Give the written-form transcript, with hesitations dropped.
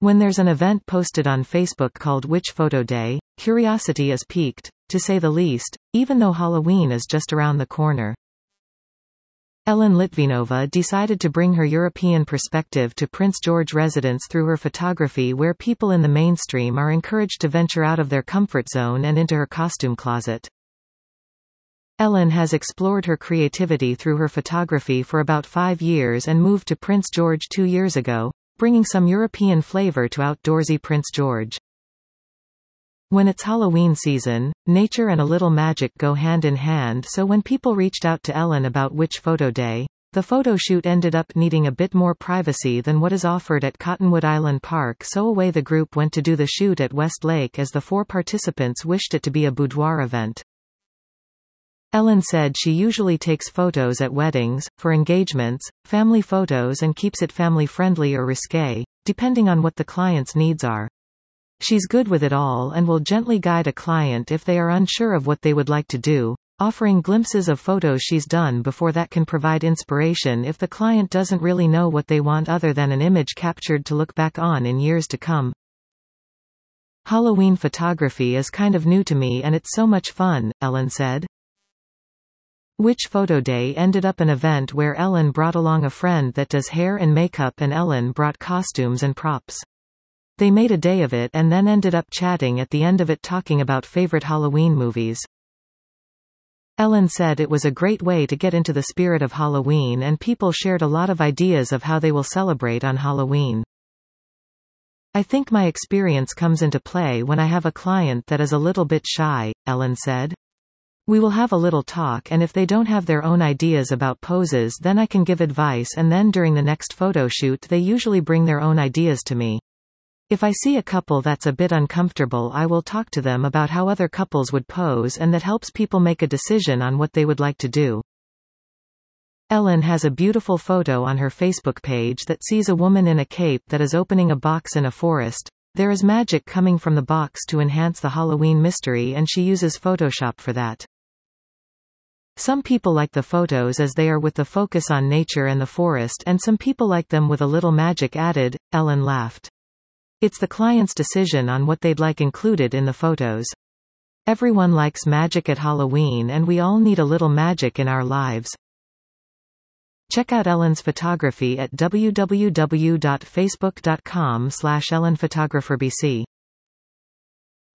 When there's an event posted on Facebook called Witch Photo Day, curiosity is piqued, to say the least, even though Halloween is just around the corner. Ellen Litvinova decided to bring her European perspective to Prince George residents through her photography, where people in the mainstream are encouraged to venture out of their comfort zone and into her costume closet. Ellen has explored her creativity through her photography for about 5 years and moved to Prince George 2 years ago, bringing some European flavor to outdoorsy Prince George. When it's Halloween season, nature and a little magic go hand in hand, so when people reached out to Ellen about Witch Photo Day, the photo shoot ended up needing a bit more privacy than what is offered at Cottonwood Island Park, so away the group went to do the shoot at West Lake as the 4 participants wished it to be a boudoir event. Ellen said she usually takes photos at weddings, for engagements, family photos, and keeps it family-friendly or risque, depending on what the client's needs are. She's good with it all and will gently guide a client if they are unsure of what they would like to do, offering glimpses of photos she's done before that can provide inspiration if the client doesn't really know what they want other than an image captured to look back on in years to come. Halloween photography is kind of new to me and it's so much fun, Ellen said. Witch Photo Day ended up an event where Ellen brought along a friend that does hair and makeup and Ellen brought costumes and props. They made a day of it and then ended up chatting at the end of it, talking about favorite Halloween movies. Ellen said it was a great way to get into the spirit of Halloween and people shared a lot of ideas of how they will celebrate on Halloween. I think my experience comes into play when I have a client that is a little bit shy, Ellen said. We will have a little talk and if they don't have their own ideas about poses then I can give advice and then during the next photo shoot they usually bring their own ideas to me. If I see a couple that's a bit uncomfortable I will talk to them about how other couples would pose and that helps people make a decision on what they would like to do. Ellen has a beautiful photo on her Facebook page that sees a woman in a cape that is opening a box in a forest. There is magic coming from the box to enhance the Halloween mystery and she uses Photoshop for that. Some people like the photos as they are with the focus on nature and the forest and some people like them with a little magic added, Ellen laughed. It's the client's decision on what they'd like included in the photos. Everyone likes magic at Halloween and we all need a little magic in our lives. Check out Ellen's photography at www.facebook.com/EllenPhotographerBC.